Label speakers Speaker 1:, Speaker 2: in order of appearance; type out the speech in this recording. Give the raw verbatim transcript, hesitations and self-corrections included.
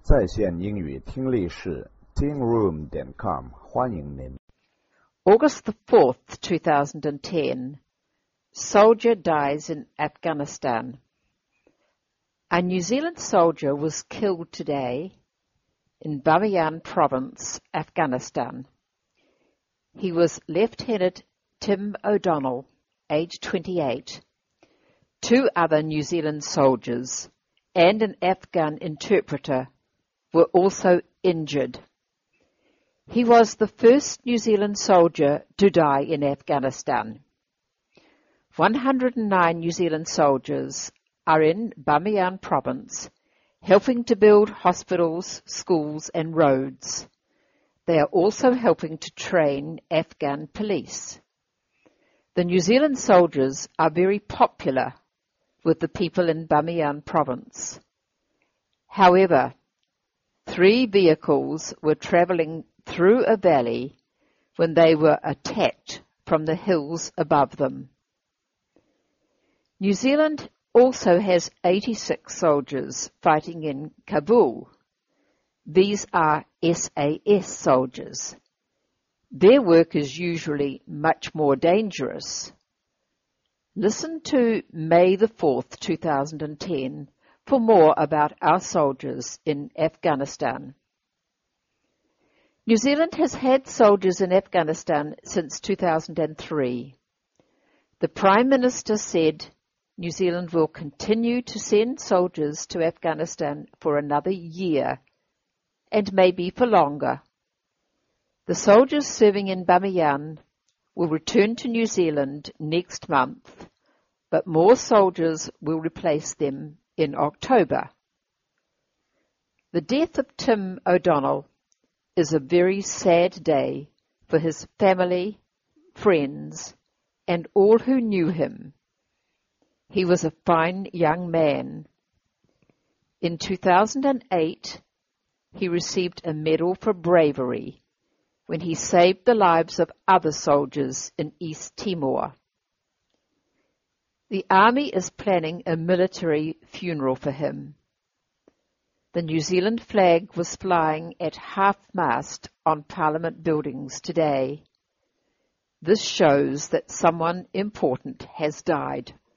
Speaker 1: 在线英语听力室 teen room 点 com 欢迎您。
Speaker 2: August the fourth, two thousand ten. Soldier dies in Afghanistan. A New Zealand soldier was killed today in Bamiyan Province, Afghanistan. He was Lieutenant Tim O'Donnell, aged twenty-eight. Two other New Zealand soldiers and an Afghan interpreter were also injured. He was the first New Zealand soldier to die in Afghanistan. one hundred nine New Zealand soldiers are in Bamiyan Province, helping to build hospitals, schools and roads. They are also helping to train Afghan police. The New Zealand soldiers are very popular with the people in Bamiyan Province. However, three vehicles were travelling through a valley when they were attacked from the hills above them. New Zealand also has eighty-six soldiers fighting in Kabul. These are S A S soldiers. Their work is usually much more dangerous. Listen to May the fourth, two thousand ten for more about our soldiers in Afghanistan. New Zealand has had soldiers in Afghanistan since two thousand three. The Prime Minister said New Zealand will continue to send soldiers to Afghanistan for another year, and maybe for longer. The soldiers serving in Bamiyan will return to New Zealand next month, but more soldiers will replace them in October. The death of Tim O'Donnell is a very sad day for his family, friends, and all who knew him. He was a fine young man. In two thousand eight, he received a medal for bravery when he saved the lives of other soldiers in East Timor. The Army is planning a military funeral for him. The New Zealand flag was flying at half-mast on Parliament buildings today. This shows that someone important has died.